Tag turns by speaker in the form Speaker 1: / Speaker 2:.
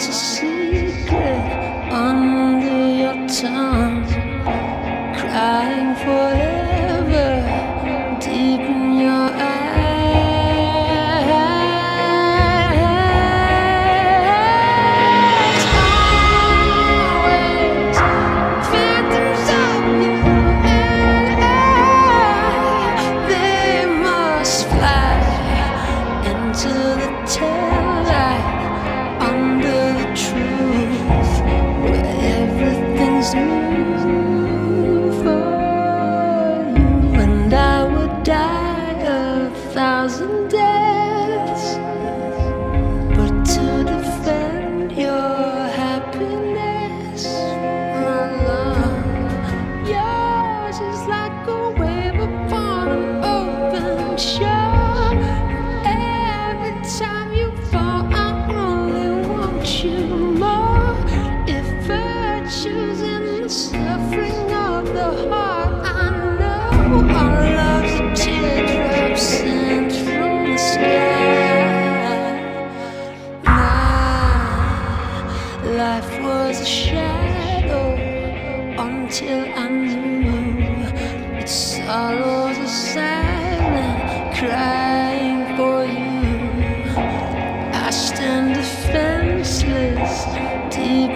Speaker 1: a secret under your tongue, crying forever deep in your eyes. Always phantoms of you and I, they must fly into the taillight under the truth, where everything's new for you. And I would die 1,000 deaths, but to defend your happiness, my love. Yours is like a wave upon an open shore. Every time you fall, I only want you more. If virtue's in the suffering of the heart, I know our love's a teardrop sent from the sky. My life was a shadow until I knew its sorrows are silent, crying for you. I stand defenseless deep